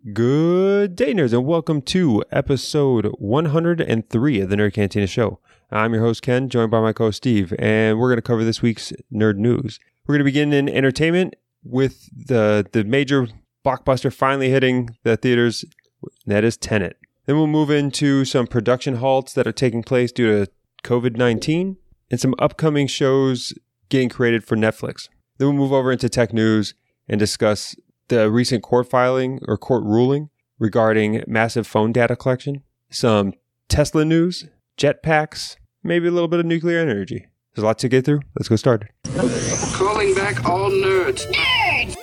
Good day, nerds, and welcome to episode 103 of the Nerd Cantina Show. I'm your host, Ken, joined by my co-host, Steve, and we're going to cover this week's nerd news. We're going to begin in entertainment with the major blockbuster finally hitting the theaters, and that is Tenet. Then we'll move into some production halts that are taking place due to COVID-19, and some upcoming shows getting created for Netflix. Then we'll move over into tech news and discuss the recent court filing or court ruling regarding massive phone data collection, some Tesla news, jetpacks, maybe a little bit of nuclear energy. There's a lot to get through. Let's go started. Calling back all nerds. Nerds!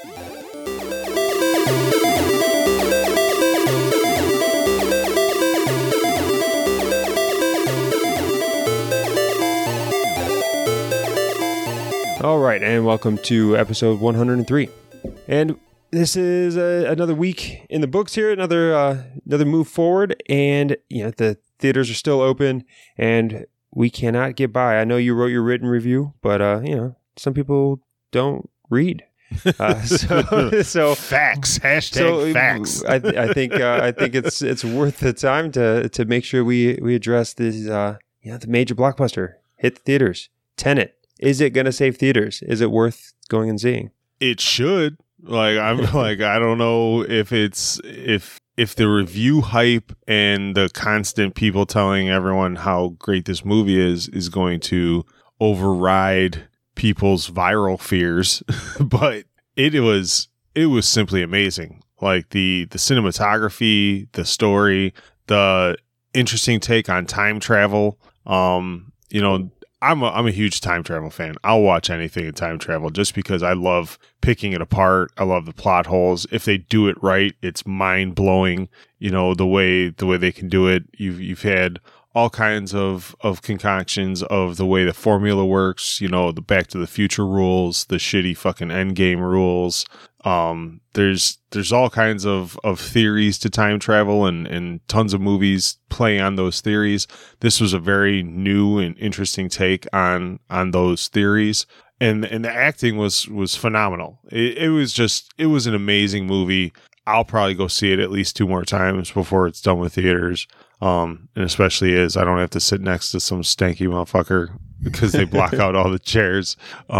All right, and welcome to episode 103. And this is another week in the books here, another move forward, and the theaters are still open, and we cannot get by. I know you wrote your written review, but some people don't read. So facts. Hashtag facts. I think it's worth the time to make sure we address this. The major blockbuster hit the theaters. Tenet. Is it going to save theaters? Is it worth going and seeing? It should. I don't know if the review hype and the constant people telling everyone how great this movie is going to override people's viral fears, but it was simply amazing. Like the cinematography, the story, the interesting take on time travel. I'm a huge time travel fan. I'll watch anything in time travel just because I love picking it apart. I love the plot holes. If they do it right, it's mind blowing. The way they can do it. You've had all kinds of concoctions of the way the formula works. The Back to the Future rules, the shitty fucking Endgame rules. There's all kinds of theories to time travel and tons of movies play on those theories. This was a very new and interesting take on those theories. And the acting was phenomenal. It was an amazing movie. I'll probably go see it at least 2 more times before it's done with theaters. And especially as I don't have to sit next to some stanky motherfucker because they block out all the chairs.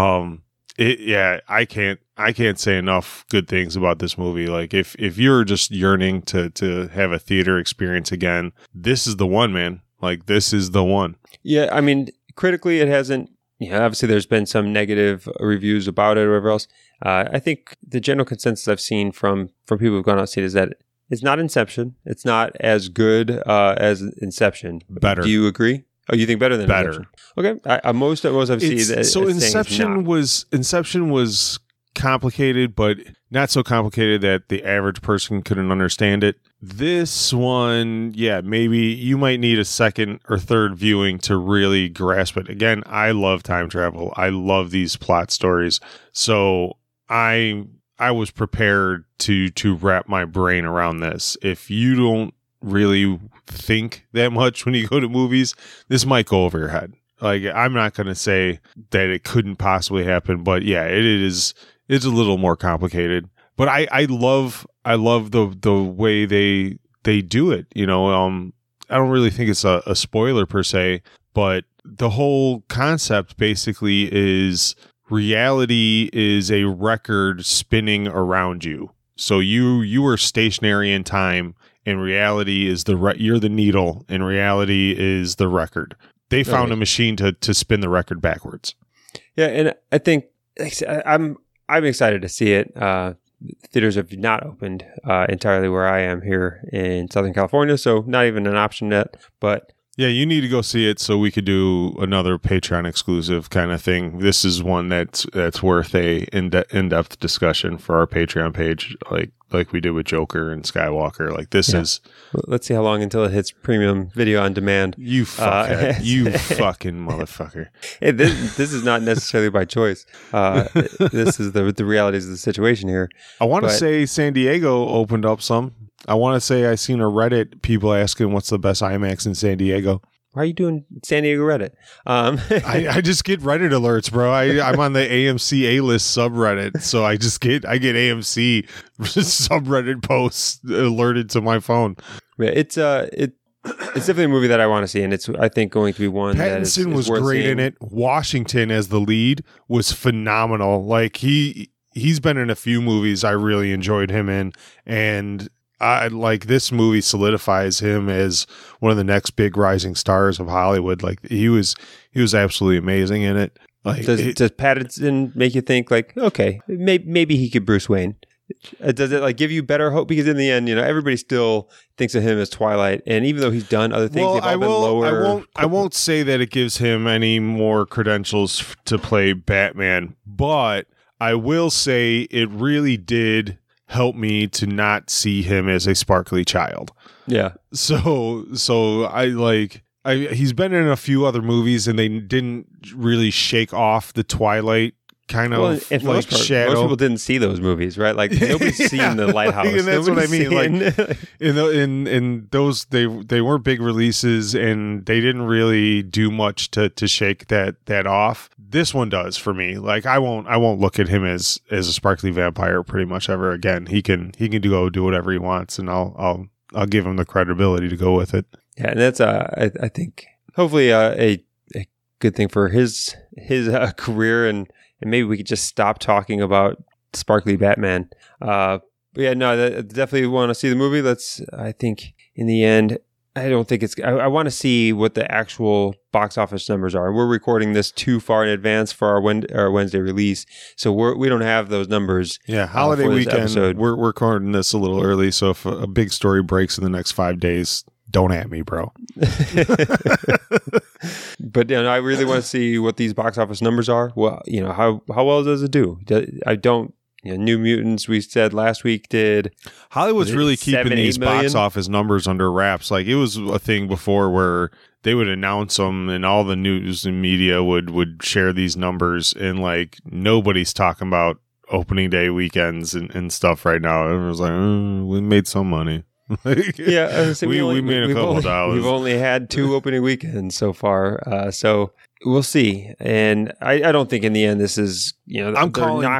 I can't say enough good things about this movie. Like if you're just yearning to have a theater experience again, this is the one, man. Like this is the one. Yeah, I mean, critically it hasn't, obviously there's been some negative reviews about it or whatever else. I think the general consensus I've seen from people who've gone out to see it is that it's not Inception. It's not as good as Inception. Better. Do you agree? Oh, you think better than Inception? Okay. Most I've seen. So Inception was complicated, but not so complicated that the average person couldn't understand it. This one, maybe you might need a second or third viewing to really grasp it. Again, I love time travel. I love these plot stories. So I was prepared to wrap my brain around this. If you don't really think that much when you go to movies, this might go over your head. Like, I'm not going to say that it couldn't possibly happen, but it's a little more complicated. But I love the way they do it. I don't really think it's a spoiler per se, but the whole concept basically is reality is a record spinning around you. So you are stationary in time, and reality is you're the needle, and reality is the record. They found a machine to spin the record backwards. Yeah, and I think I'm excited to see it. Theaters have not opened entirely where I am here in Southern California, so not even an option yet. But yeah, you need to go see it so we could do another Patreon exclusive kind of thing. This is one that's worth a in-depth discussion for our Patreon page, like we did with Joker and Skywalker. Like this is. Let's see how long until it hits premium video on demand. You fuckhead. You fucking motherfucker. Hey, this is not necessarily by choice. This is the realities of the situation here. I want to say San Diego opened up some. I want to say I seen a Reddit people asking what's the best IMAX in San Diego. Why are you doing San Diego Reddit? I just get Reddit alerts, bro. I'm on the AMC A-list subreddit, so I get AMC subreddit posts alerted to my phone. Yeah, it's definitely a movie that I want to see, and it's, I think, going to be one that is was worth great seeing. in it. Washington as the lead was phenomenal. Like he's been in a few movies I really enjoyed him in, and I like this movie solidifies him as one of the next big rising stars of Hollywood. Like he was absolutely amazing in it. Like Does Pattinson make you think like, okay, maybe he could Bruce Wayne? Does it like give you better hope? Because in the end, everybody still thinks of him as Twilight, and even though he's done other things, they've all been lower. I won't say that it gives him any more credentials to play Batman, but I will say it really did help me to not see him as a sparkly child. Yeah. So he's been in a few other movies, and they didn't really shake off the Twilight kind of and for like shadow. Most people didn't see those movies, right? Like nobody's seen The Lighthouse. And that's what I mean. Nobody's Like in those, they weren't big releases, and they didn't really do much to shake that off. This one does for me. Like I won't look at him as a sparkly vampire pretty much ever again. He can go do whatever he wants, and I'll give him the credibility to go with it. Yeah, and that's I think hopefully a good thing for his career, and maybe we could just stop talking about sparkly Batman. But yeah, no, I definitely want to see the movie. I think in the end, I don't think it's. I want to see what the actual box office numbers are. We're recording this too far in advance for our Wednesday release, so we don't have those numbers. Yeah, holiday weekend. Episode. We're recording this a little early, so if a big story breaks in the next 5 days, don't at me, bro. But I really want to see what these box office numbers are. Well, how well does it do? I don't. New Mutants, we said last week, did Hollywood's really keeping 7-8 these million? box office numbers under wraps. Like it was a thing before where they would announce them, and all the news and media would share these numbers, and like nobody's talking about opening day weekends and stuff right now. Everyone's like, we made some money. Yeah, we made a couple dollars. We've only had 2 opening weekends so far, so we'll see. And I don't think in the end this is, I'm calling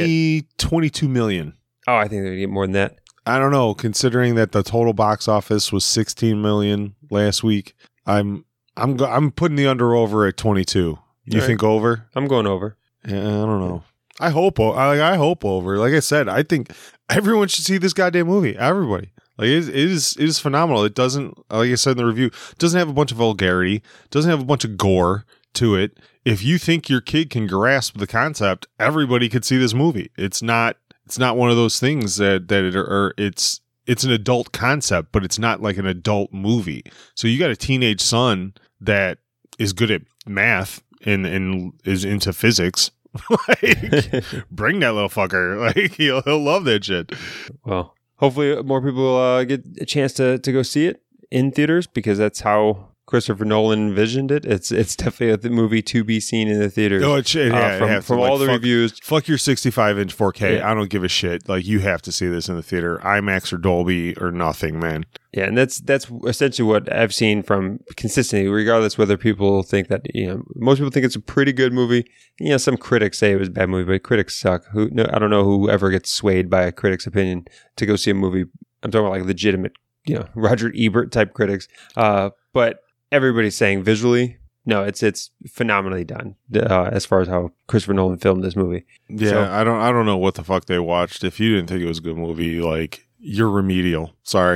22 million. Oh, I think they're going to get more than that. I don't know, considering that the total box office was 16 million last week. I'm putting the over at 22. You All think right. over? I'm going over. Yeah, I don't know. I hope over. Like I said, I think everyone should see this goddamn movie. Everybody. Like it is phenomenal. It doesn't, like I said in the review, doesn't have a bunch of vulgarity, doesn't have a bunch of gore to it. If you think your kid can grasp the concept, everybody could see this movie. It's not one of those things it's an adult concept, but it's not like an adult movie. So you got a teenage son that is good at math and is into physics. Like, bring that little fucker. Like he'll love that shit. Well, hopefully more people get a chance to go see it in theaters, because that's how Christopher Nolan envisioned it. It's definitely a movie to be seen in the theaters. Oh, from all the reviews. Fuck your 65-inch 4K. Yeah. I don't give a shit. Like you have to see this in the theater. IMAX or Dolby or nothing, man. Yeah, and that's essentially what I've seen from consistently, regardless whether people think that, most people think it's a pretty good movie. Some critics say it was a bad movie, but critics suck. I don't know who ever gets swayed by a critic's opinion to go see a movie. I'm talking about like legitimate, Roger Ebert type critics. But everybody's saying visually, no, it's phenomenally done as far as how Christopher Nolan filmed this movie. Yeah, So, I don't know what the fuck they watched. If you didn't think it was a good movie, like you're remedial. Sorry.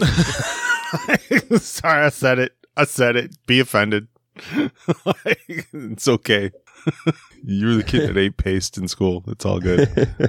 Sorry, I said it. Be offended. Like, it's okay. You were the kid that ate paste in school. It's all good.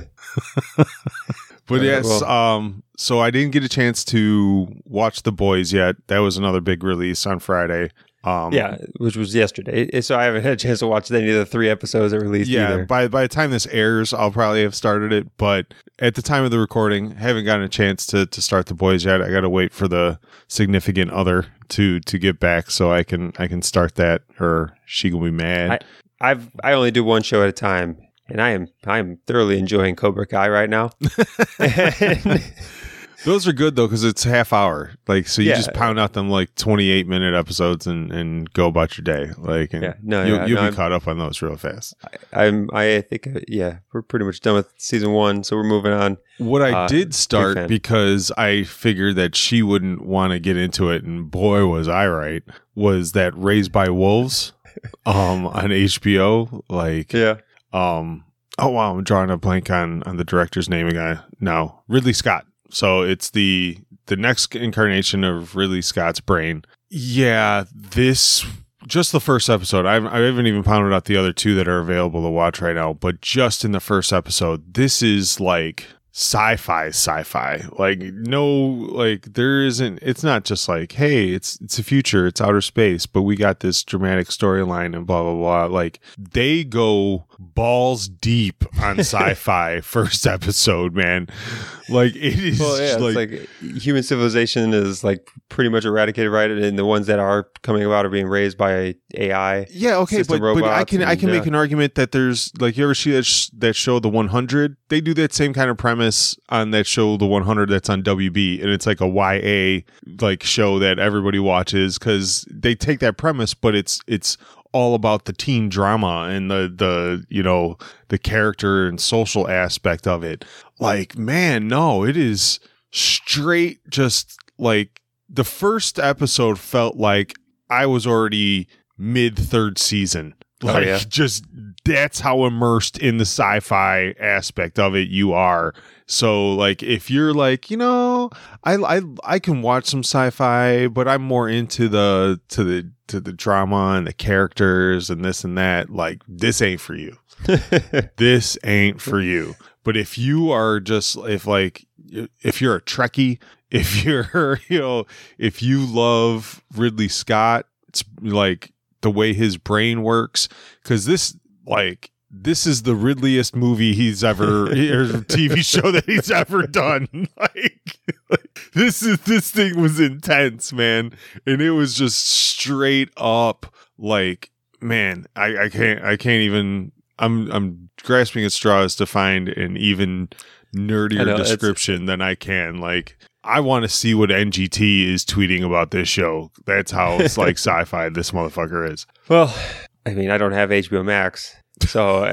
But yes, so I didn't get a chance to watch The Boys yet. That was another big release on Friday. Yeah, which was yesterday. So I haven't had a chance to watch any of the 3 episodes that released either. By the time this airs, I'll probably have started it. But at the time of the recording, haven't gotten a chance to start The Boys yet. I got to wait for the significant other to get back so I can start that, or she will be mad. I only do one show at a time, and I am thoroughly enjoying Cobra Kai right now. Those are good though because it's half hour. Like so, you Yeah. just pound out them like 28-minute episodes and go about your day. Like, and you'll be caught up on those real fast. I think we're pretty much done with season 1, so we're moving on. What I did big start fan. because I figured that she wouldn't want to get into it, and boy was I right. Was that Raised by Wolves on HBO? Like, Yeah. Oh wow, I'm drawing a blank on the director's name again. No, Ridley Scott. So it's the next incarnation of Ridley Scott's brain. Yeah, this just the first episode. I haven't even pounded out the other 2 that are available to watch right now. But just in the first episode, this is like sci-fi. Like no, like there isn't. It's not just like, hey, it's a future, it's outer space, but we got this dramatic storyline and blah blah blah. Like they go balls deep on sci-fi first episode, man. Like it is. Well, yeah, it's like human civilization is like pretty much eradicated, right? And the ones that are coming about are being raised by AI. Yeah, okay, but I can make an argument that there's like, you ever see that show The 100? They do that same kind of premise on that show The 100 that's on WB, and it's like a YA like show that everybody watches because they take that premise, but it's all about the teen drama and the character and social aspect of it. Like, man, no, it is straight just like the first episode felt like I was already mid 3rd season. Like, just that's how immersed in the sci-fi aspect of it you are. So, like, if you're like, I can watch some sci-fi, but I'm more into the drama and the characters and this and that. Like, this ain't for you. This ain't for you. But if you are just if you're a Trekkie, if you're if you love Ridley Scott, it's like the way his brain works, because this is the Ridleyest movie he's ever or TV show that he's ever done. Like this thing was intense, man, and it was just straight up like, man, I can't even. I'm grasping at straws to find an even nerdier description than I can. Like, I want to see what NGT is tweeting about this show. That's how it's like sci-fi this motherfucker is. Well, I mean, I don't have HBO Max, so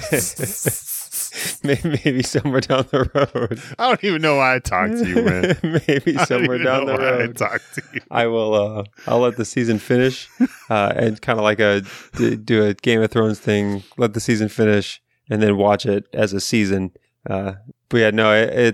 maybe somewhere down the road. I don't even know why I talked to you, man. Maybe somewhere down the road. I talked to you. I will. I'll let the season finish, and kind of like do a Game of Thrones thing. Let the season finish, and then watch it as a season. But yeah, no,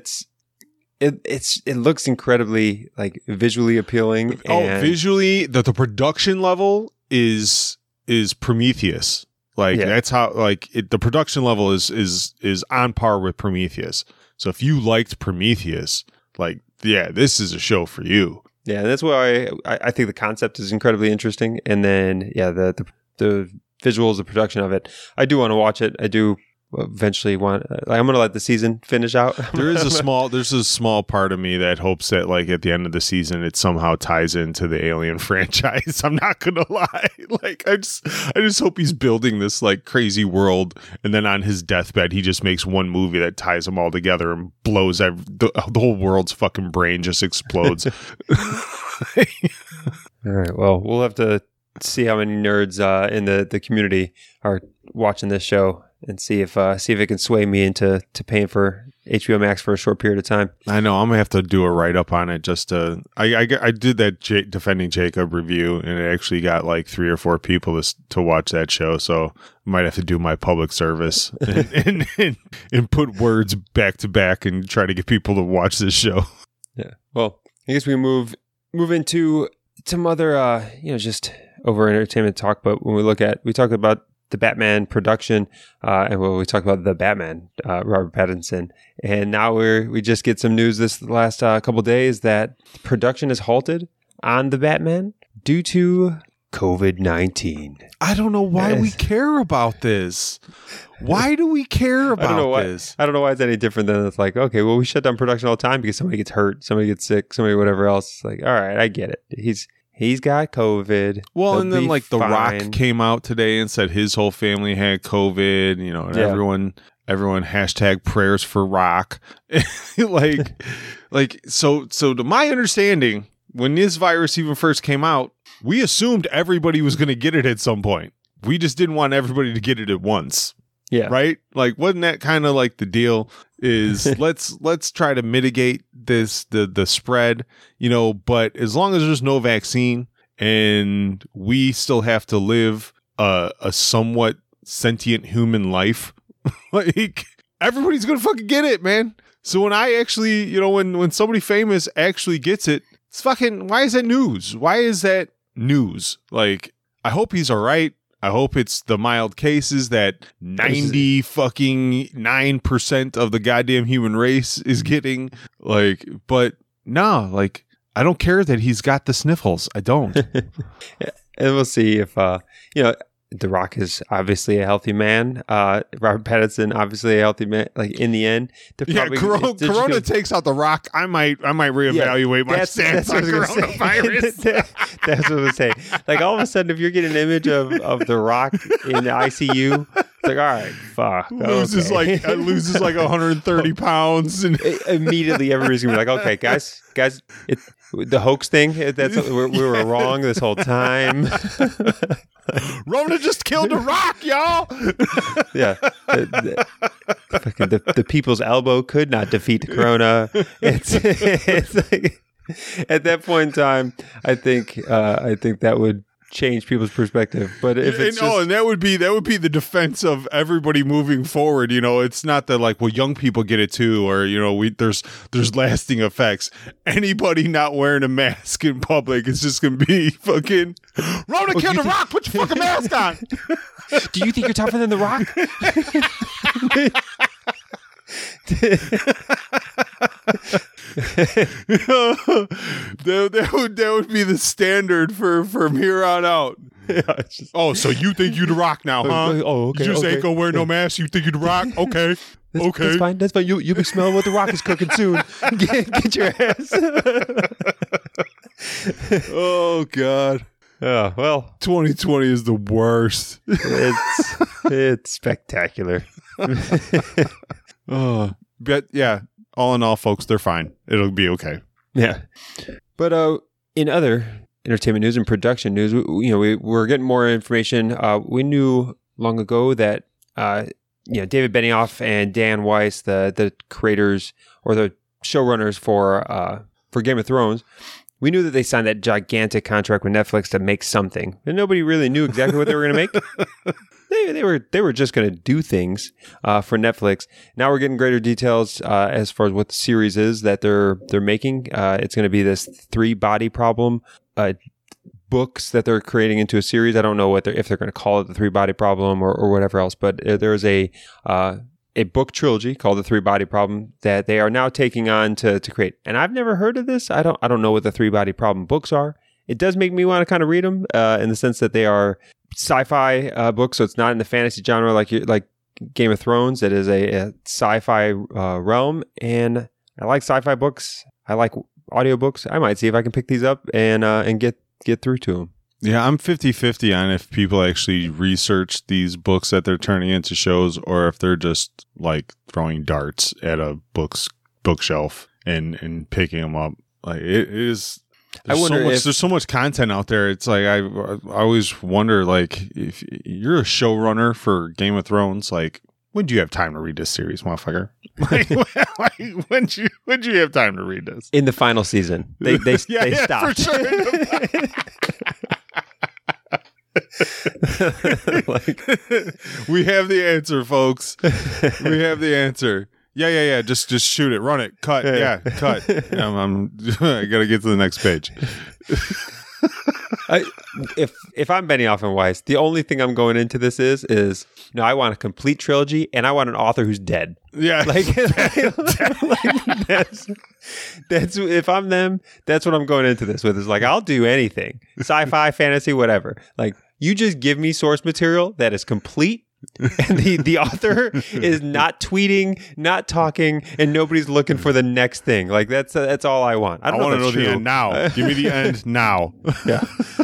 it looks incredibly like visually appealing. Visually, the production level is Prometheus. Like that's how the production level is on par with Prometheus. So if you liked Prometheus, like, yeah, this is a show for you. Yeah, that's why I think the concept is incredibly interesting. And then the visuals, the production of it, I do want to watch it. I do eventually want. I'm going to let the season finish out. There's a small part of me that hopes that like at the end of the season it somehow ties into the Alien franchise. I'm not going to lie. Like I just hope he's building this like crazy world, and then on his deathbed he just makes one movie that ties them all together and blows the whole world's fucking brain just explodes. All right. Well, we'll have to see how many nerds in the community are watching this show, and see if it can sway me into paying for HBO Max for a short period of time. I know I'm gonna have to do a write up on it. Just to I did that Defending Jacob review, and it actually got like 3 or 4 people to watch that show. So I might have to do my public service and put words back to back and try to get people to watch this show. Yeah. Well, I guess we move into some other just over entertainment talk. But when we talk about the Batman production, and we talked about the Batman, Robert Pattinson, and now we just get some news this last couple days that production is halted on the Batman due to COVID-19. I don't know why we care about this. Why do we care about this? I don't know why it's any different than it's like, okay, well, we shut down production all the time because somebody gets hurt, somebody gets sick, somebody whatever else. It's like, all right, I get it. He's got COVID. Well, He'll and then like The fine. Rock came out today and said his whole family had COVID, and Everyone hashtag prayers for Rock. So to my understanding, when this virus even first came out, we assumed everybody was going to get it at some point. We just didn't want everybody to get it at once. Yeah. Right? Like, wasn't that kind of like the deal is let's try to mitigate the spread, but as long as there's no vaccine and we still have to live a somewhat sentient human life, like everybody's going to fucking get it, man. So when I actually, when somebody famous actually gets it, it's fucking, why is that news? Why is that news? Like, I hope he's all right. I hope it's the mild cases that 90% of the goddamn human race is getting. Like, but no, like, I don't care that he's got the sniffles. I don't. And we'll see if, The Rock is obviously a healthy man. Robert Pattinson, obviously a healthy man. Like, in the end, Corona takes out The Rock. I might reevaluate my stance on coronavirus. That's what I was saying. Like, all of a sudden, if you're getting an image of The Rock in the ICU, it's like, all right, fuck. Loses like 130 pounds, and immediately everybody's gonna be like, okay, guys, the hoax thing. We were wrong this whole time. Rona just killed The Rock, y'all. Yeah, the people's elbow could not defeat the corona. It's like, at that point in time, I think that would change people's perspective. But if it's and that would be the defense of everybody moving forward. It's not that like, well, young people get it too, or there's lasting effects. Anybody not wearing a mask in public is just gonna be fucking Rona killed The Rock. Put your fucking mask on. Do you think you're tougher than The Rock? that would be the standard from here on out. Yeah, so you think you The Rock now, huh? Oh, okay. You just ain't gonna wear no mask. You think you The Rock? Okay. That's fine. That's fine. You'll be smelling what The Rock is cooking soon. Get your ass. Oh God. Oh, well, 2020 is the worst. It's spectacular. But yeah, all in all, folks, they're fine. It'll be okay. Yeah. But in other entertainment news and production news, we're getting more information. We knew long ago that David Benioff and Dan Weiss, the creators or the showrunners for Game of Thrones, we knew that they signed that gigantic contract with Netflix to make something, and nobody really knew exactly what they were going to make. They were just going to do things for Netflix. Now we're getting greater details as far as what the series is that they're making. It's going to be this 3 Body Problem books that they're creating into a series. I don't know if they're going to call it the 3 Body Problem or whatever else, but there's a book trilogy called the 3 Body Problem that they are now taking on to create. And I've never heard of this. I don't know what the 3 Body Problem books are. It does make me want to kind of read them in the sense that they are sci-fi books, so it's not in the fantasy genre like Game of Thrones. It is a sci-fi realm, and I like sci-fi books. I like audiobooks. I might see if I can pick these up and get through to them. Yeah, I'm 50-50 on if people actually research these books that they're turning into shows, or if they're just like throwing darts at a bookshelf and picking them up. Like, it is. There's so much content out there. It's like I always wonder, like, if you're a showrunner for Game of Thrones, like, when do you have time to read this series, motherfucker? When do you have time to read this? In the final season, they stopped. For sure. We have the answer, folks. We have the answer. Yeah. Just shoot it. Run it. Cut. Yeah, cut. I gotta get to the next page. If I'm Benioff and Weiss, the only thing I'm going into this is I want a complete trilogy, and I want an author who's dead. Yeah, that's if I'm them, that's what I'm going into this with. Is like, I'll do anything, sci-fi, fantasy, whatever. Like, you just give me source material that is complete. And the author is not tweeting, not talking, and nobody's looking for the next thing. Like, that's all I want. I want to know the end now. Give me the end now. Yeah.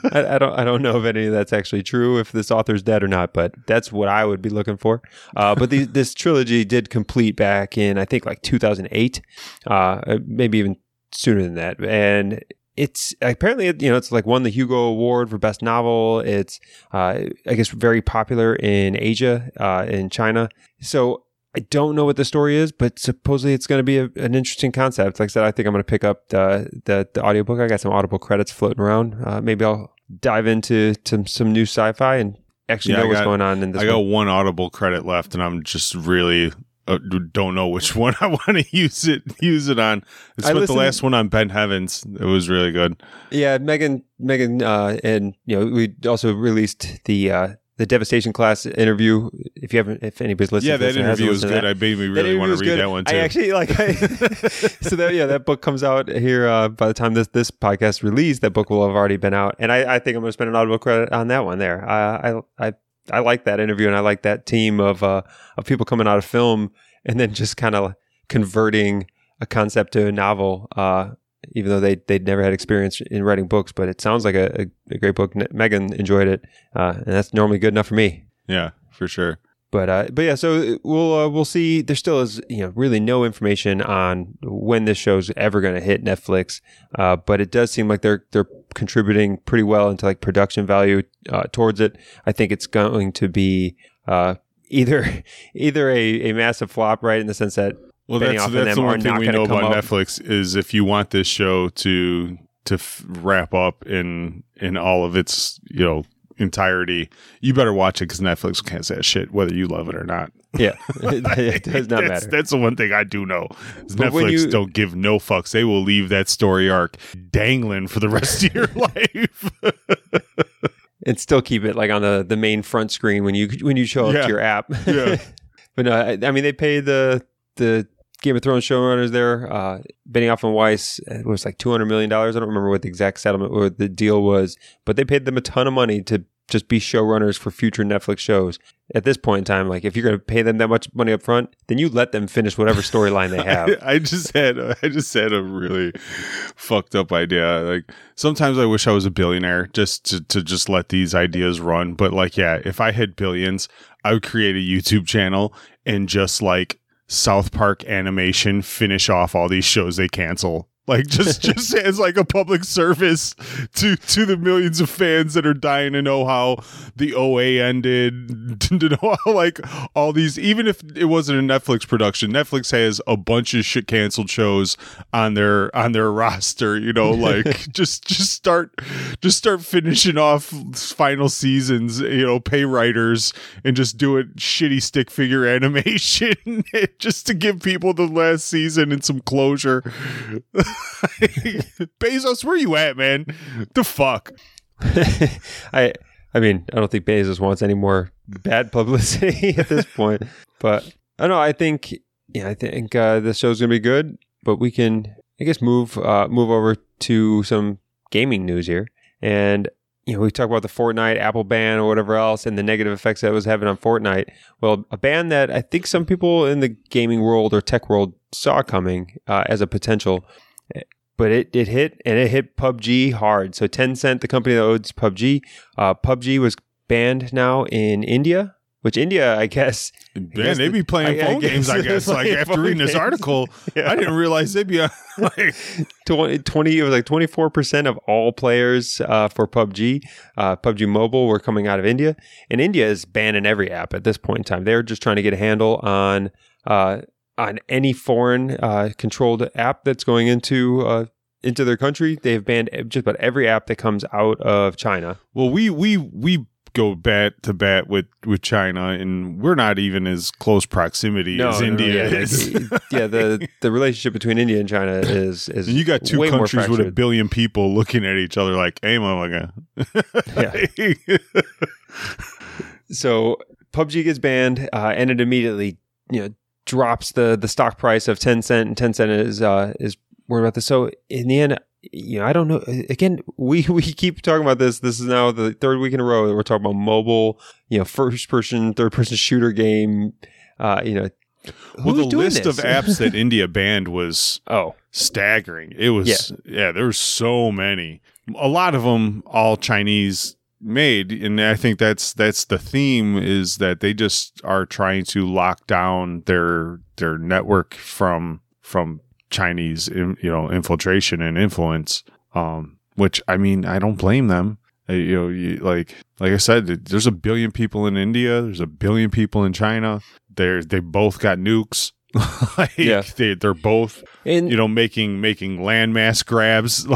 I don't know if any of that's actually true, if this author's dead or not, but that's what I would be looking for. But this trilogy did complete back in, I think, like 2008, maybe even sooner than that. And it's apparently, it's like won the Hugo Award for Best Novel. It's, I guess, very popular in Asia, in China. So I don't know what the story is, but supposedly it's going to be an interesting concept. Like I said, I think I'm going to pick up the audiobook. I got some Audible credits floating around. Maybe I'll dive into some new sci-fi and actually know what's going on in this. I got one Audible credit left, and I'm just really don't know which one I want to use it on. I spent the last one on Ben Heavens. It was really good. Yeah, Megan, and we also released the Devastation Class interview. If anybody's listening, yeah, that interview was good. I made me really want to read that one too. I actually so that book comes out here by the time this podcast released. That book will have already been out, and I think I'm going to spend an Audible credit on that one. There, I like that interview, and I like that team of people coming out of film and then just kind of converting a concept to a novel. Even though they'd never had experience in writing books, but it sounds like a great book. Megan enjoyed it, and that's normally good enough for me. Yeah, for sure. But yeah, so we'll see. There still is really no information on when this show's ever going to hit Netflix, but it does seem like they're contributing pretty well into like production value towards it. I think it's going to be either a massive flop, right, in the sense that. Well, that's the one thing we know about Netflix is if you want this show to wrap up in all of its entirety, you better watch it because Netflix can't say that shit whether you love it or not. Yeah, it does not matter. That's the one thing I do know. Netflix don't give no fucks. They will leave that story arc dangling for the rest of your life. And still keep it like on the main front screen when you show up to your app. Yeah. But no, I mean they pay the Game of Thrones showrunners there, Benioff and Weiss, it was like $200 million. I don't remember what the exact settlement or the deal was, but they paid them a ton of money to just be showrunners for future Netflix shows. At this point in time, like if you're going to pay them that much money up front, then you let them finish whatever storyline they have. I just had a really fucked up idea. Like sometimes I wish I was a billionaire just to just let these ideas run. But like, yeah, if I had billions, I would create a YouTube channel and just like South Park animation finish off all these shows they cancel. Like just as like a public service to the millions of fans that are dying to know how the OA ended, to know how like all these, even if it wasn't a Netflix production, Netflix has a bunch of shit canceled shows on their roster, like just start finishing off final seasons, pay writers and just do it shitty stick figure animation just to give people the last season and some closure. Bezos, where you at, man? The fuck? I mean, I don't think Bezos wants any more bad publicity at this point. But I don't know. I think this show's gonna be good. But we can, I guess, move over to some gaming news here. And we talk about the Fortnite Apple ban or whatever else, and the negative effects that was having on Fortnite. Well, a ban that I think some people in the gaming world or tech world saw coming as a potential. But it hit, and it hit PUBG hard. So Tencent, the company that owns PUBG, PUBG was banned now in India, which India, I guess... Man, they be playing phone games, I guess. Like after reading this article, yeah. I didn't realize they'd be like... 20, it was like 24% of all players for PUBG, PUBG Mobile were coming out of India. And India is banning every app at this point in time. They're just trying to get a handle on any foreign controlled app that's going into their country. They've banned just about every app that comes out of China. Well, we go bat to bat with China, and we're not even as close proximity as India is. The relationship between India and China is and you got two countries with 1 billion people looking at each other like, hey, motherfucker. Yeah. So PUBG gets banned, and it immediately drops the stock price of Tencent, and Tencent is worried about this. So in the end, I don't know. Again, we keep talking about this. This is now the third week in a row that we're talking about mobile, first person, third person shooter game, Well, the who's doing list this? of apps that India banned was staggering. It was, there were so many. A lot of them all Chinese made, and I think that's the theme, is that they just are trying to lock down their network from Chinese, infiltration and influence. Which, I mean, I don't blame them. Like I said, there's 1 billion people in India. There's 1 billion people in China. They both got nukes. They're both, making landmass grabs.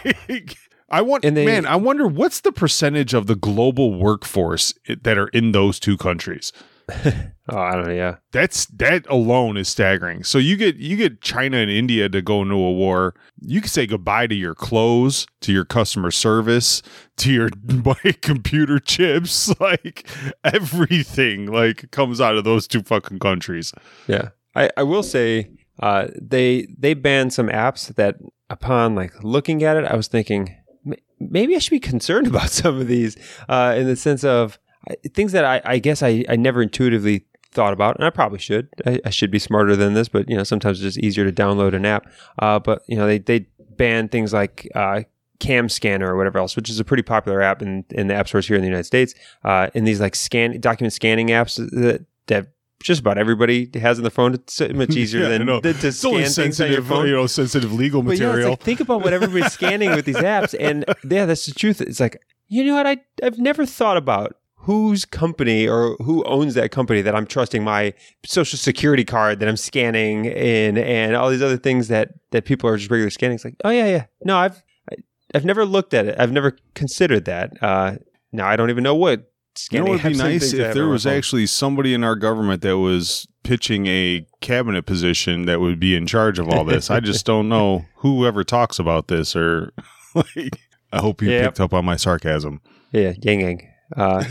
I wonder what's the percentage of the global workforce that are in those two countries. I don't know. Yeah, that alone is staggering. So you get China and India to go into a war. You can say goodbye to your clothes, to your customer service, to your computer chips. Like everything, like comes out of those two fucking countries. Yeah, I will say they banned some apps that, upon like looking at it, I was thinking maybe I should be concerned about some of these in the sense of things that I guess I never intuitively thought about, and I probably should. I should be smarter than this, but sometimes it's just easier to download an app. But they banned things like Cam Scanner or whatever else, which is a pretty popular app in the app stores here in the United States. In these like document scanning apps that just about everybody has on their phone. It's so much easier than to scan things on your phone. Sensitive legal material. But it's like, think about what everybody's scanning with these apps, and that's the truth. It's like, you know what? I've never thought about whose company or who owns that company that I'm trusting my social security card that I'm scanning in, and all these other things that people are just regularly scanning. It's like, oh yeah. No, I've never looked at it. I've never considered that. Now I don't even know what scanning. It would be nice if there was actually somebody in our government that was pitching a cabinet position that would be in charge of all this. I just don't know who ever talks about this, or like, I hope you picked up on my sarcasm. Yeah, yang. Got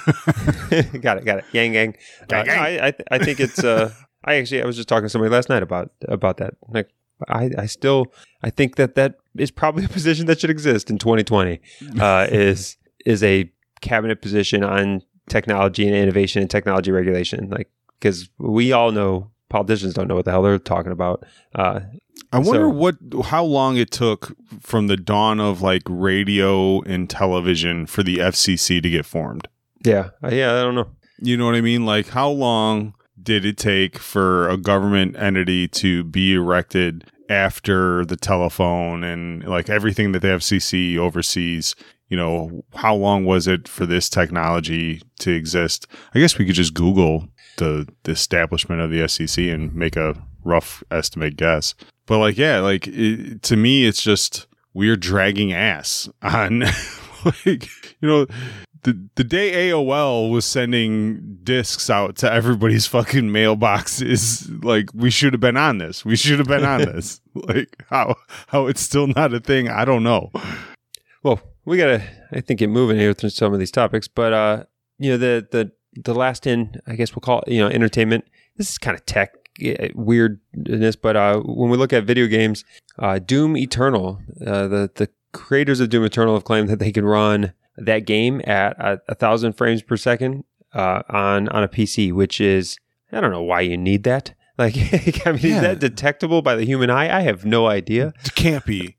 it. Yang. I think it's. I was just talking to somebody last night about that. Like, I think that is probably a position that should exist in 2020. Is a cabinet position on technology and innovation and technology regulation. Like, because we all know politicians don't know what the hell they're talking about. I wonder how long it took from the dawn of like radio and television for the FCC to get formed. Yeah, I don't know. You know what I mean? Like, how long did it take for a government entity to be erected after the telephone and like everything that the FCC oversees? How long was it for this technology to exist? I guess we could just Google the establishment of the FCC and make a rough estimate guess. But to me, it's just we're dragging ass on, the day AOL was sending discs out to everybody's fucking mailbox is like, we should have been on this. Like how it's still not a thing. I don't know. Well, we gotta, I think, get moving here through some of these topics. But the last in, I guess we'll call it, entertainment. This is kind of tech weirdness, but when we look at video games, Doom Eternal, the creators of Doom Eternal have claimed that they can run that game at 1,000 frames per second on a PC, which is, I don't know why you need that. Like, I mean, is that detectable by the human eye? I have no idea. It can't be.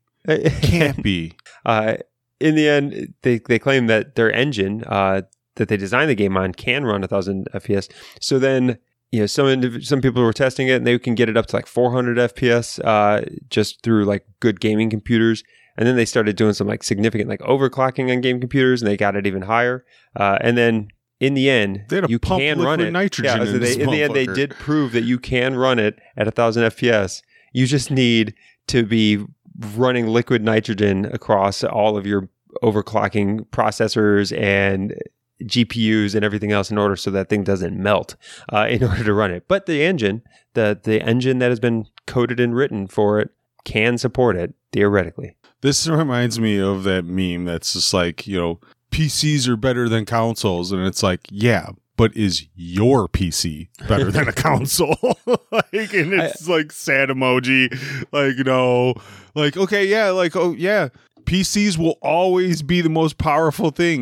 In the end, they claim that their engine that they designed the game on can run 1,000 FPS. So then, some people were testing it and they can get it up to like 400 FPS just through like good gaming computers. And then they started doing some like significant like overclocking on game computers, and they got it even higher. And then in the end, you can run it. Nitrogen in the end, they did prove that you can run it at 1,000 FPS. You just need to be running liquid nitrogen across all of your overclocking processors and GPUs and everything else in order so that thing doesn't melt in order to run it. But the engine, the engine that has been coded and written for it can support it theoretically. This reminds me of that meme that's just like, PCs are better than consoles. And it's like, yeah, but is your PC better than a console? And it's like sad emoji. Like, no. Like, okay, yeah. Like, oh, yeah. PCs will always be the most powerful thing.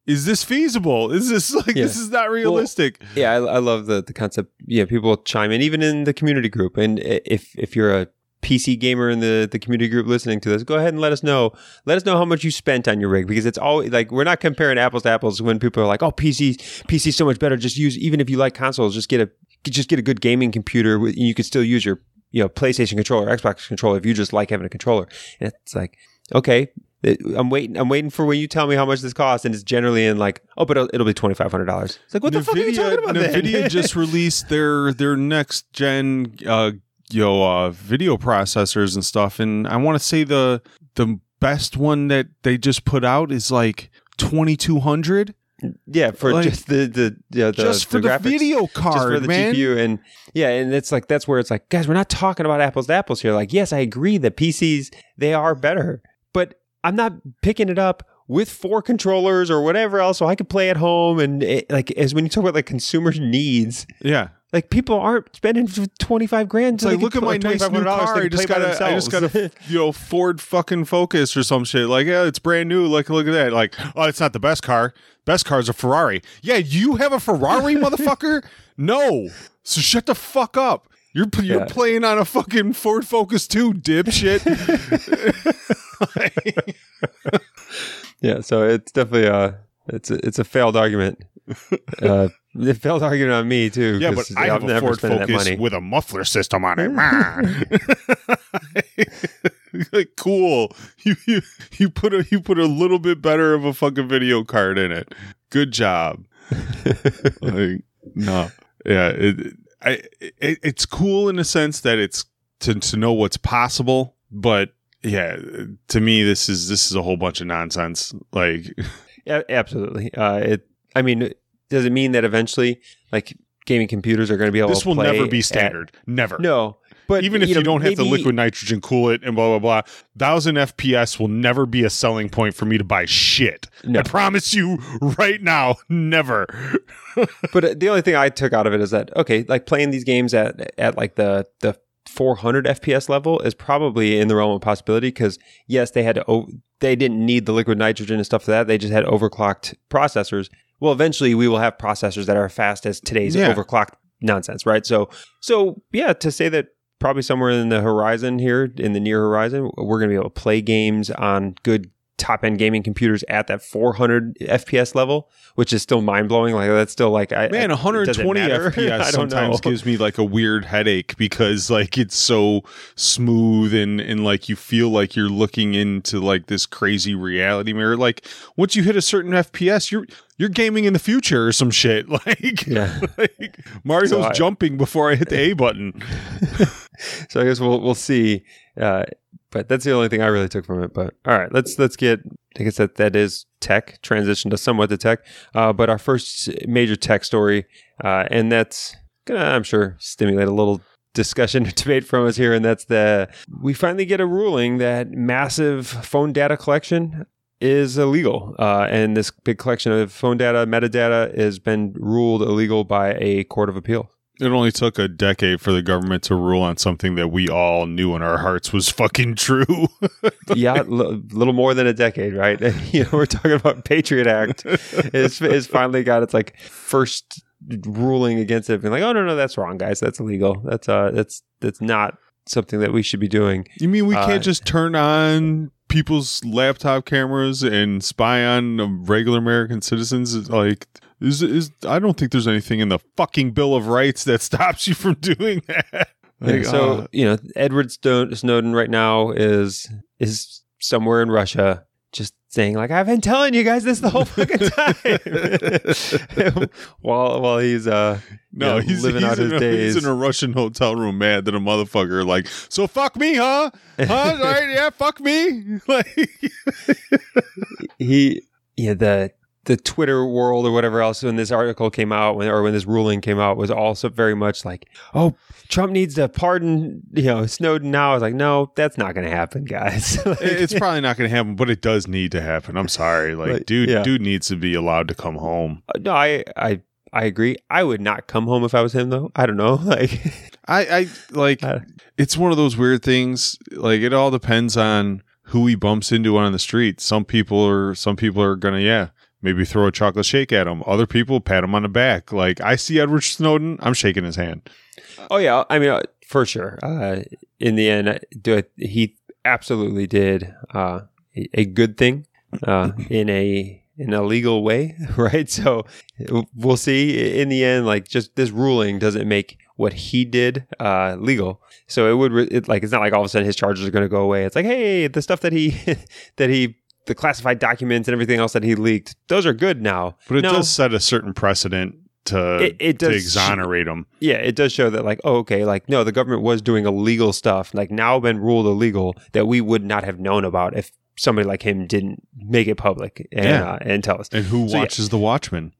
is this feasible? Is this like this is not realistic? Well, yeah, I love the concept. Yeah, people chime in even in the community group, and if you're a PC gamer in the community group listening to this, go ahead and let us know. Let us know how much you spent on your rig, because it's always like we're not comparing apples to apples when people are like, "Oh, PC's so much better. Just use, even if you like consoles, just get a good gaming computer. You could still use your PlayStation controller, Xbox controller if you just like having a controller." And it's like, okay, I'm waiting for when you tell me how much this costs, and it's generally in like, oh, but it'll be $2,500. It's like, what the fuck are you talking about? NVIDIA just released their next gen video processors and stuff, and I want to say the best one that they just put out is like 2200. Yeah, for like, just just for the graphics, video card, just for the man. GPU, and it's like that's where it's like, guys, we're not talking about apples to apples here. Like, yes, I agree that PCs, they are better, but I'm not picking it up with 4 controllers or whatever else, so I could play at home. And as when you talk about like consumer needs, yeah. Like, people aren't spending $25,000. It's like, look at my nice new car. I just got a Ford fucking Focus or some shit. Like, yeah, it's brand new. Like, look at that. Like, oh, it's not the best car. Best car is a Ferrari. Yeah, you have a Ferrari, motherfucker? No. So shut the fuck up. You're playing on a fucking Ford Focus 2, dipshit. Yeah, so it's definitely it's a failed argument. It failed argument on me too. Yeah, but I have a Ford Focus with a muffler system on it. Like, cool. You put a little bit better of a fucking video card in it. Good job. Like, no, yeah. It's cool in the sense that it's to know what's possible, but yeah, to me this is a whole bunch of nonsense. Like, yeah, absolutely. I mean, does it mean that eventually, like, gaming computers are going to be able this to play? This will never be standard. Never. No. But even if you don't have to liquid nitrogen cool it and blah, blah, blah, 1000 FPS will never be a selling point for me to buy shit. No. I promise you right now, never. But the only thing I took out of it is that, okay, like playing these games at like the 400 FPS level is probably in the realm of possibility, because yes, they didn't need the liquid nitrogen and stuff for that. They just had overclocked processors. Well, eventually we will have processors that are fast as today's overclocked nonsense, right? So yeah, to say that probably somewhere in the horizon here, in the near horizon, we're going to be able to play games on good top-end gaming computers at that 400 FPS level, which is still mind-blowing. Like, that's still like... 120 FPS sometimes gives me like a weird headache, because like it's so smooth and like you feel like you're looking into like this crazy reality mirror. Like, once you hit a certain FPS, you're gaming in the future or some shit. Like, like Mario's jumping before I hit the A button. So I guess we'll see. But that's the only thing I really took from it. But all right, let's get, I guess that is tech, transition to somewhat to tech. But our first major tech story, and that's gonna, I'm sure, stimulate a little discussion or debate from us here, and that's we finally get a ruling that massive phone data collection is illegal. And this big collection of phone data, metadata, has been ruled illegal by a court of appeal. It only took a decade for the government to rule on something that we all knew in our hearts was fucking true. Yeah, little more than a decade, right? We're talking about Patriot Act. It's finally got its like first ruling against it, being like, oh no, that's wrong, guys. That's illegal. That's not something that we should be doing. You mean we can't just turn on people's laptop cameras and spy on regular American citizens? Like, I don't think there's anything in the fucking Bill of Rights that stops you from doing that. Like, so Edward Snowden right now is somewhere in Russia, just saying like, I've been telling you guys this the whole fucking time. while he's he's living out his days. He's in a Russian hotel room, mad that a motherfucker like, so fuck me, huh? Right? Yeah, fuck me. Like, the Twitter world or whatever else, when this article came out, when this ruling came out, was also very much like, oh, Trump needs to pardon Snowden now. I was like, no, that's not going to happen, guys. Like, it's probably not going to happen, but it does need to happen. I'm sorry, like, dude needs to be allowed to come home. No, I agree. I would not come home if I was him, though. I don't know, like it's one of those weird things. Like, it all depends on who he bumps into on the street. Some people are gonna maybe throw a chocolate shake at him. Other people pat him on the back. Like, I see Edward Snowden, I'm shaking his hand. Oh yeah, I mean, for sure. In the end, he absolutely did a good thing in a legal way, right? So we'll see. In the end, like, just this ruling doesn't make what he did legal. So it's not like all of a sudden his charges are going to go away. It's like, hey, the stuff that he the classified documents and everything else that he leaked, those are good now. But it does set a certain precedent to exonerate him. Yeah, it does show that, like, oh, okay, like, no, the government was doing illegal stuff, like, now been ruled illegal, that we would not have known about if somebody like him didn't make it public and tell us. And who watches The Watchmen?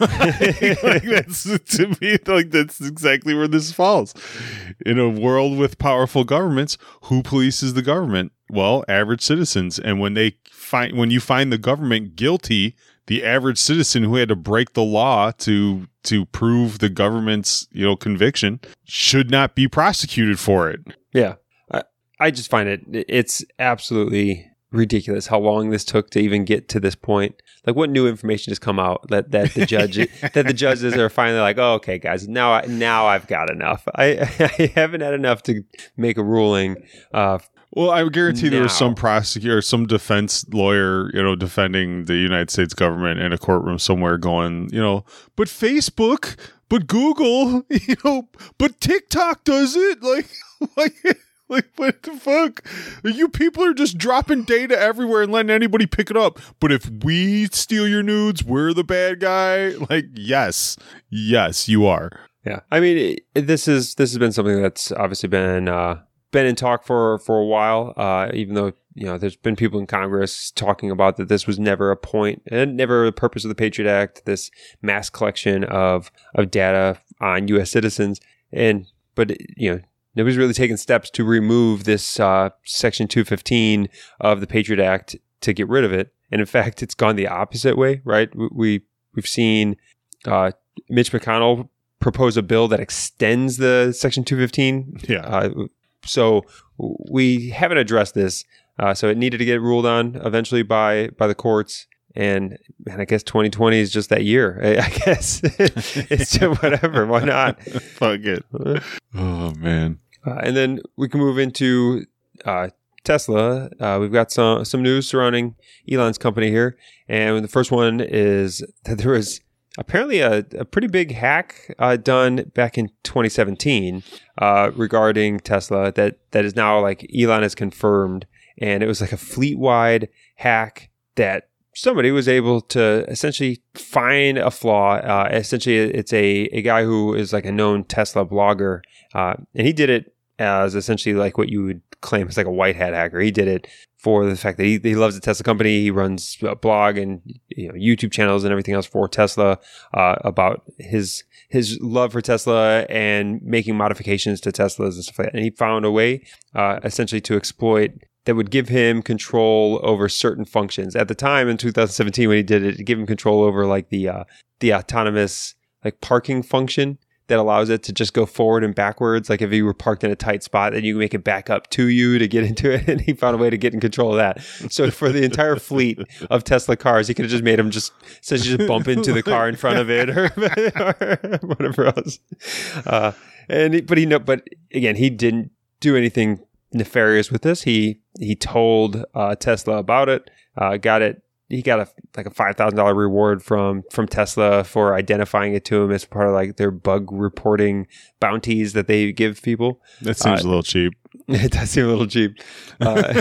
Like, that's, to me, like, that's exactly where this falls. In a world with powerful governments, who polices the government? Well, average citizens. And when you find the government guilty, the average citizen who had to break the law to prove the government's conviction should not be prosecuted for it. Yeah, I just find it's absolutely ridiculous how long this took to even get to this point. Like, what new information has come out that the judge that the judges are finally like, oh, okay, guys, now I've got enough. I haven't had enough to make a ruling. Well, I guarantee there was some prosecutor, some defense lawyer, defending the United States government in a courtroom somewhere going, but Facebook, but Google, but TikTok does it. Like, what the fuck? You people are just dropping data everywhere and letting anybody pick it up. But if we steal your nudes, we're the bad guy. Like, yes, you are. Yeah. I mean, this has been something that's obviously been in talk for a while, even though, there's been people in Congress talking about that this was never a point and never a purpose of the Patriot Act, this mass collection of data on U.S. citizens. But nobody's really taken steps to remove this Section 215 of the Patriot Act to get rid of it. And in fact, it's gone the opposite way, right? We've seen Mitch McConnell propose a bill that extends the Section 215. Yeah. So we haven't addressed this. So it needed to get ruled on eventually by the courts. And I guess 2020 is just that year. I guess it's just whatever. Why not? Fuck it. Oh, man. And then we can move into Tesla. We've got some news surrounding Elon's company here. And the first one is that there was apparently a pretty big hack done back in 2017 regarding Tesla that is now, like, Elon has confirmed. And it was like a fleet-wide hack that somebody was able to essentially find a flaw. Essentially, it's a guy who is like a known Tesla blogger. And he did it as essentially like what you would claim as like a white hat hacker. He did it for the fact that he loves the Tesla company. He runs a blog and YouTube channels and everything else for Tesla about his love for Tesla and making modifications to Teslas and stuff like that. And he found a way essentially to exploit that would give him control over certain functions. At the time in 2017 when he did it gave him control over like the autonomous like parking function that allows it to just go forward and backwards. Like if you were parked in a tight spot, then you can make it back up to you to get into it. And he found a way to get in control of that. So for the entire fleet of Tesla cars, he could have just made them just bump into the car in front of it or whatever else. But again, he didn't do anything nefarious with this. He told Tesla about it, he got a $5,000 reward from Tesla for identifying it to him as part of like their bug reporting bounties that they give people. That seems a little cheap. It does seem a little cheap. But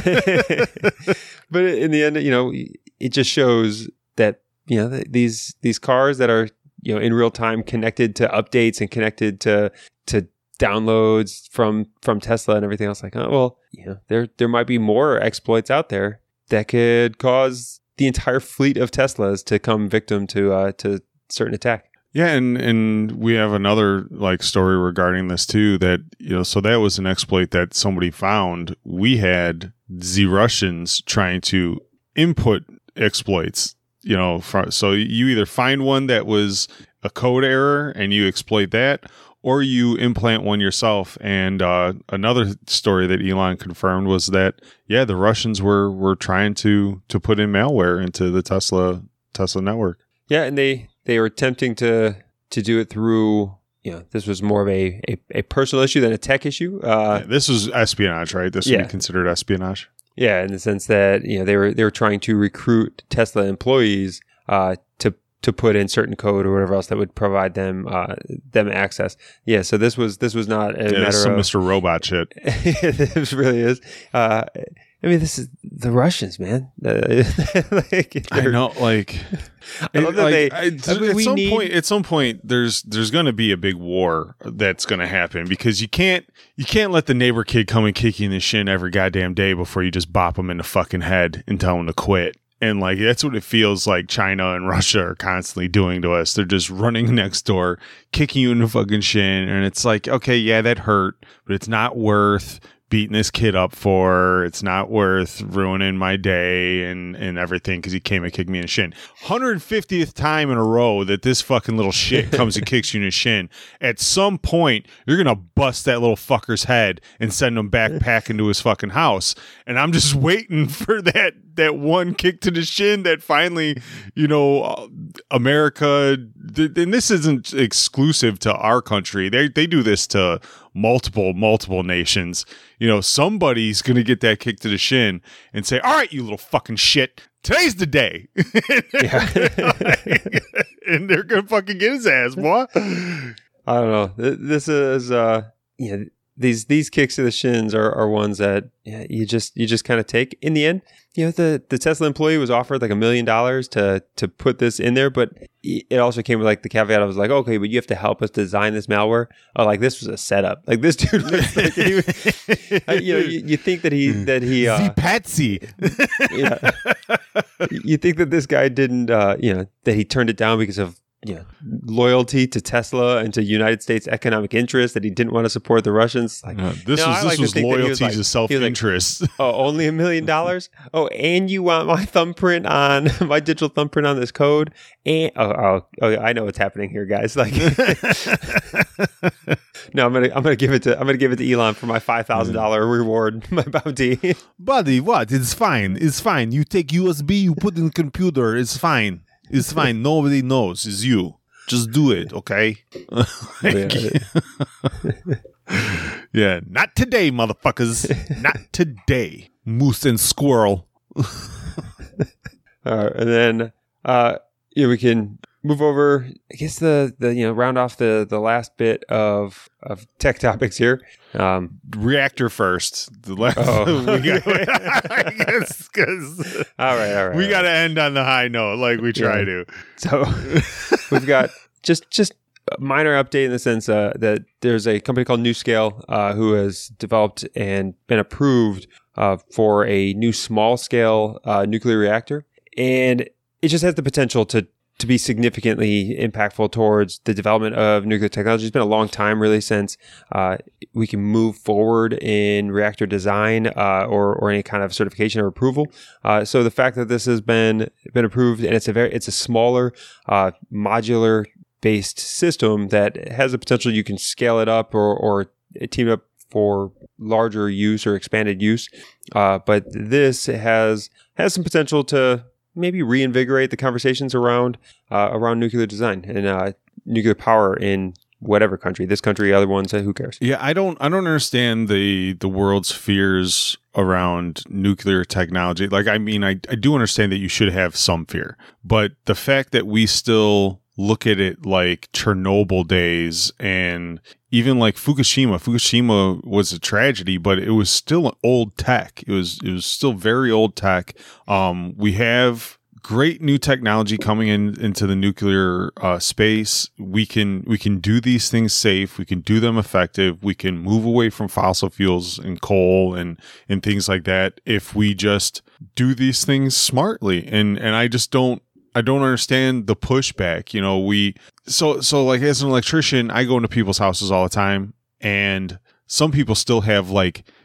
in the end, it just shows that, these cars that are, in real time connected to updates and connected to downloads from Tesla and everything else, like, oh, well, there might be more exploits out there that could cause the entire fleet of Teslas to come victim to certain attack. Yeah, and we have another like story regarding this too. That so that was an exploit that somebody found. We had the Russians trying to input exploits. So you either find one that was a code error and you exploit that, or you implant one yourself. And another story that Elon confirmed was that, the Russians were trying to put in malware into the Tesla Tesla network. Yeah, and they were attempting to do it through, this was more of a personal issue than a tech issue. This was espionage, right? This would be considered espionage. Yeah, in the sense that they were trying to recruit Tesla employees to put in certain code or whatever else that would provide them access. Yeah, so this was not a matter some of Mr. Robot shit. This really is. I mean, this is the Russians, man. I know, like I love that at some point there's going to be a big war that's going to happen, because you can't let the neighbor kid come and kick you in the shin every goddamn day before you just bop him in the fucking head and tell him to quit. And like, that's what it feels like China and Russia are constantly doing to us. They're just running next door, kicking you in the fucking shin. And it's like, okay, yeah, that hurt, but it's not worth beating this kid up for. It's not worth ruining my day and everything because he came and kicked me in the shin. 150th time in a row that this fucking little shit comes and kicks you in the shin. At some point, you're going to bust that little fucker's head and send him back packing to his fucking house. And I'm just waiting for that one kick to the shin that finally, America, and this isn't exclusive to our country. They do this to multiple nations. Somebody's going to get that kick to the shin and say, all right, you little fucking shit, today's the day. And they're going to fucking get his ass, boy. I don't know. This is, these kicks to the shins are ones that you just kind of take. In the end, the Tesla employee was offered like $1 million to put this in there, but it also came with like the caveat. I was like, okay, but you have to help us design this malware. Oh, like this was a setup. Like this dude was like, you think that he the patsy. Yeah. You think that this guy didn't that he turned it down because of loyalty to Tesla and to United States economic interests, that he didn't want to support the Russians. Like, this was loyalty to self-interest. Like, oh, only $1 million? Oh, and you want my thumbprint on my digital thumbprint on this code? And I know what's happening here, guys. Like, no, I'm gonna give it to Elon for my $5,000 reward, my bounty. Buddy, what? It's fine. You take USB, you put in the computer. It's fine. It's fine. Nobody knows. It's you. Just do it, okay? Yeah, not today, motherfuckers. Not today. Moose and squirrel. And then we can move over. I guess the round off the last bit of tech topics here. Reactor first. The last. I guess because all right. We got to end on the high note, like we try to. So we've got just a minor update in the sense that there's a company called NuScale who has developed and been approved for a new small scale nuclear reactor, and it just has the potential to be significantly impactful towards the development of nuclear technology. It's been a long time, really, since we can move forward in reactor design or any kind of certification or approval. So the fact that this has been approved, and it's a smaller modular based system that has the potential you can scale it up or team it up for larger use or expanded use. But this has some potential to maybe reinvigorate the conversations around nuclear design and nuclear power in whatever country, this country, other ones, who cares? Yeah, I don't understand the world's fears around nuclear technology. Like, I mean, I do understand that you should have some fear, but the fact that we still look at it like Chernobyl days and even like Fukushima was a tragedy, but it was still old tech. It was still very old tech. We have great new technology coming into the nuclear space. We can do these things safe. We can do them effective. We can move away from fossil fuels and coal and things like that if we just do these things smartly. And I just don't understand the pushback. So like as an electrician, I go into people's houses all the time, and some people still have like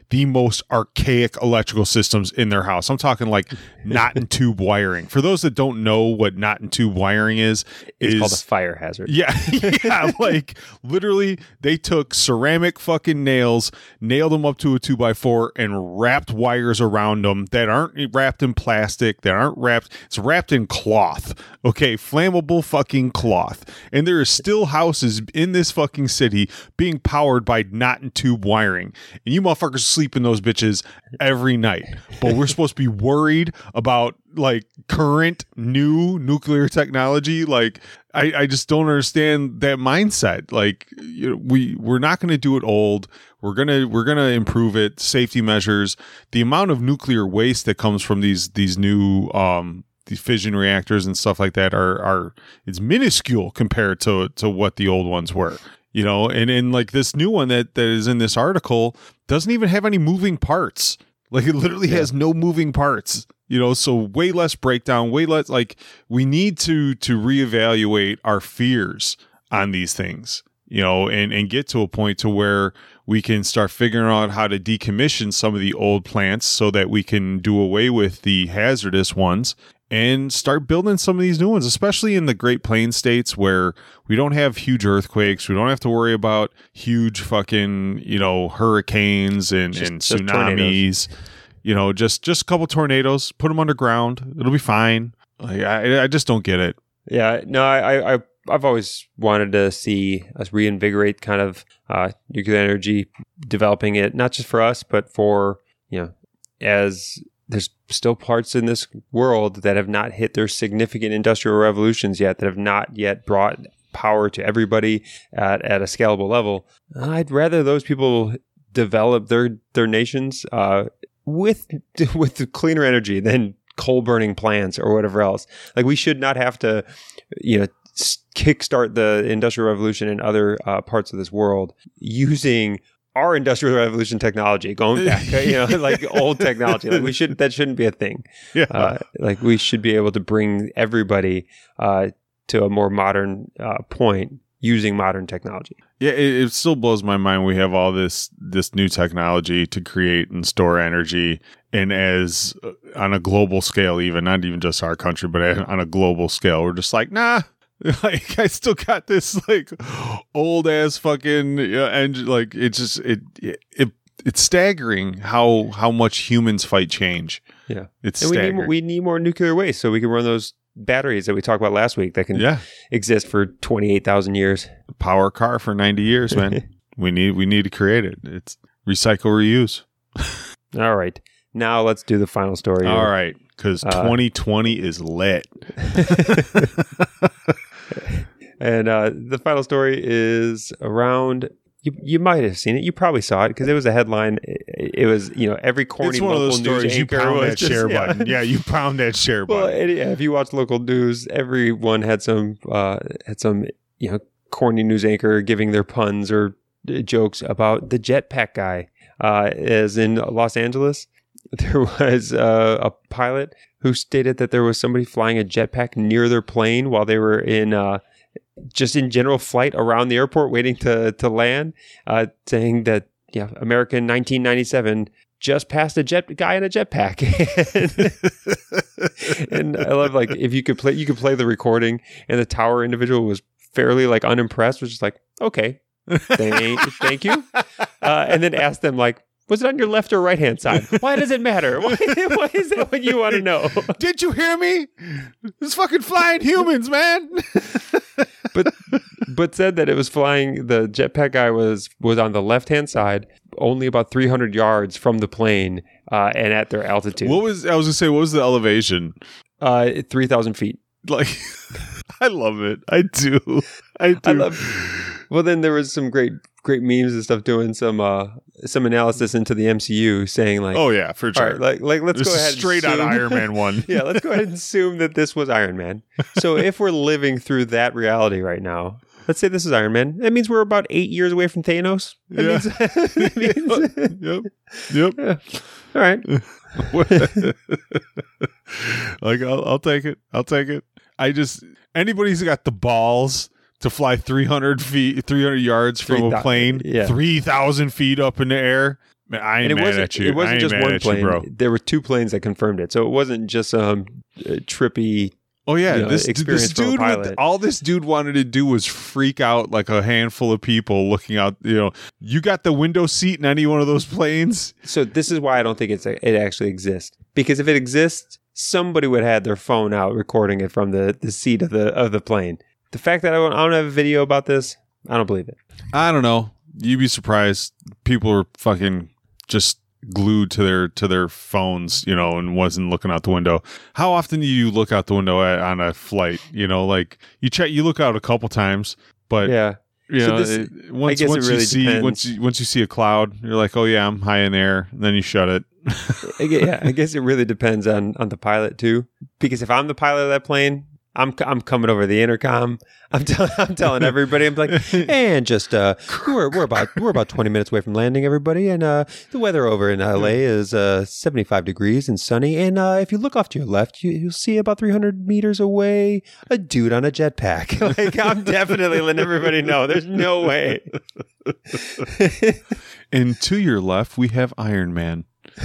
the most archaic electrical systems in their house. I'm talking like knot and tube wiring. For those that don't know what knot and tube wiring is called a fire hazard. Yeah, yeah, like literally they took ceramic fucking nails, nailed them up to a 2x4 and wrapped wires around them that aren't wrapped in plastic, that aren't wrapped, it's wrapped in cloth. Okay, flammable fucking cloth. And there are still houses in this fucking city being powered by knot and tube wiring. And you motherfuckers sleep in those bitches every night. But we're supposed to be worried about like current new nuclear technology. Like I just don't understand that mindset. Like, you know, we're not going to do it old. We're gonna improve it. Safety measures. The amount of nuclear waste that comes from these new these fission reactors and stuff like that are it's minuscule compared to what the old ones were. You know, and like this new one that is in this article doesn't even have any moving parts. Like it literally has no moving parts. You know, so way less breakdown, way less, like we need to reevaluate our fears on these things, you know, and get to a point to where we can start figuring out how to decommission some of the old plants so that we can do away with the hazardous ones and start building some of these new ones, especially in the Great Plains states where we don't have huge earthquakes. We don't have to worry about huge fucking, you know, hurricanes and tsunamis. Tornadoes. You know, just a couple tornadoes, put them underground. It'll be fine. Like, I just don't get it. Yeah, no, I've always wanted to see us reinvigorate kind of nuclear energy, developing it, not just for us, but for, you know, as there's still parts in this world that have not hit their significant industrial revolutions yet, that have not yet brought power to everybody at a scalable level. I'd rather those people develop their nations with cleaner energy than coal burning plants or whatever else. Like we should not have to, you know, kickstart the industrial revolution in other parts of this world using our industrial revolution technology, going back, you know, like old technology. Like that shouldn't be a thing. Yeah. Like we should be able to bring everybody to a more modern point using modern technology. Yeah, it still blows my mind. We have all this new technology to create and store energy, and as on a global scale, even not even just our country, but on a global scale, we're just like, nah. Like I still got this like old ass fucking engine. Like it's just it's staggering how much humans fight change. Yeah, it's and staggering. We need more nuclear waste so we can run those batteries that we talked about last week that can exist for 28,000 years. Power car for 90 years, man. we need to create it. It's recycle, reuse. All right. Now let's do the final story. All right. Because 2020 is lit. And the final story is around... You might have seen it. You probably saw it because it was a headline. It was, you know, every corny local news anchor. You pound that share button. Yeah, you pound that share button. Well, if you watch local news, everyone had some, you know, corny news anchor giving their puns or jokes about the jetpack guy. As in Los Angeles, there was a pilot who stated that there was somebody flying a jetpack near their plane while they were in. Just in general flight around the airport waiting to land, saying that, yeah, American 1997 just passed a guy in a jetpack. And I love, like, if you could play the recording and the tower individual was fairly like unimpressed, was just like, okay, thank you. And then ask them like, was it on your left or right hand side? Why does it matter? Why is that what you want to know? Did you hear me? It's fucking flying humans, man. But said that it was flying. The jetpack guy was on the left hand side, only about 300 yards from the plane, and at their altitude. What was the elevation? 3,000 feet. Like, I love it. I do. Well, then there was some great memes and stuff doing some analysis into the MCU, saying like, oh yeah, for sure. All right, like let's go ahead straight out of Iron Man 1. Yeah, let's go ahead and assume that this was Iron Man. So if we're living through that reality right now, let's say this is Iron Man. That means we're about 8 years away from Thanos. Yep. Yeah. All right. Like I'll take it. Anybody who's got the balls to fly 300 yards from a plane, 3,000 feet up in the air. Man, I And ain't it mad wasn't, at you. it wasn't I ain't just mad one at you, plane. bro. There were 2 planes that confirmed it. So it wasn't just trippy. Oh yeah, You know, this experience from a dude, pilot. all this dude wanted to do was freak out like a handful of people looking out. You know, you got the window seat in any one of those planes. So this is why I don't think it actually exists. Because if it exists, somebody would have had their phone out recording it from the seat of the plane. The fact that I don't have a video about this, I don't believe it. I don't know. You'd be surprised. People were fucking just glued to their phones, you know, and wasn't looking out the window. How often do you look out the window on a flight? You know, like you look out a couple times, but Yeah. you So know, this- once I guess it you really see depends. once you see a cloud, you're like, oh yeah, I'm high in the air. And then you shut it. Yeah, I guess it really depends on the pilot too. Because if I'm the pilot of that plane, I'm coming over the intercom. I'm telling everybody. I'm like, and just we're about 20 minutes away from landing, everybody, and the weather over in LA is 75 degrees and sunny. And if you look off to your left, you'll see about 300 meters away a dude on a jetpack. Like, I'm definitely letting everybody know. There's no way. And to your left, we have Iron Man.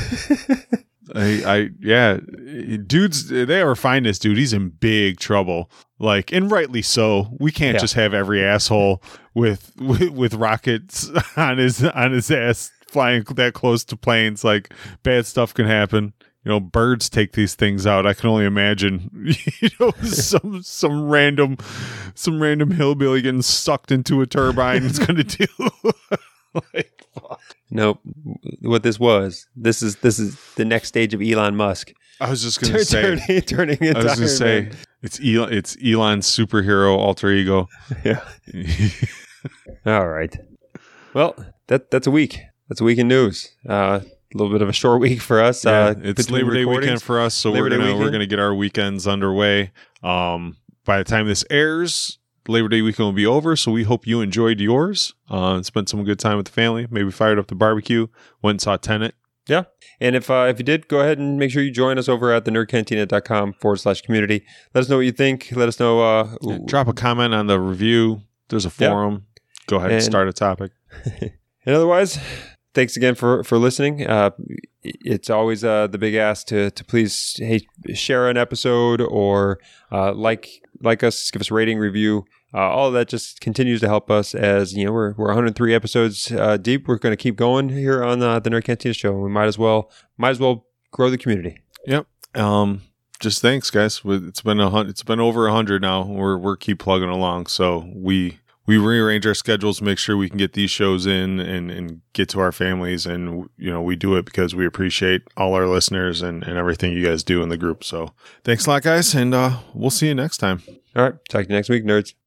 Yeah, dudes, they are find this dude. He's in big trouble. Like, and rightly so. We can't just have every asshole with rockets on his ass flying that close to planes. Like, bad stuff can happen. You know, birds take these things out. I can only imagine, you know, some random hillbilly getting sucked into a turbine is going to do. Like, fuck. Nope. What this is the next stage of Elon Musk. I was just going to say, turning into I was going to Iron say, Man. it's Elon's superhero alter ego. Yeah. All right. Well, that's a week. That's a week in news. A little bit of a short week for us. It's between Labor Day recordings. weekend for us, so Labor Day we're weekend. gonna get our weekends underway. By the time this airs, Labor Day weekend will be over. So we hope you enjoyed yours. And spent some good time with the family. Maybe fired up the barbecue. Went and saw Tenet. Yeah. And if you did, go ahead and make sure you join us over at thenerdcantina.com/community. Let us know what you think. Let us know. Drop a comment on the review. There's a forum. Go ahead and And- start a topic. And otherwise, thanks again for listening. It's always the big ask to please share an episode or like us, give us a rating, review. All of that just continues to help us as, you know, we're 103 episodes deep. We're going to keep going here on the Nerd Cantina show. We might as well grow the community. Yep. Just thanks, guys. It's been over 100 now. We're keep plugging along. So we rearrange our schedules to make sure we can get these shows in and get to our families. And, you know, we do it because we appreciate all our listeners and everything you guys do in the group. So thanks a lot, guys. And we'll see you next time. All right. Talk to you next week, nerds.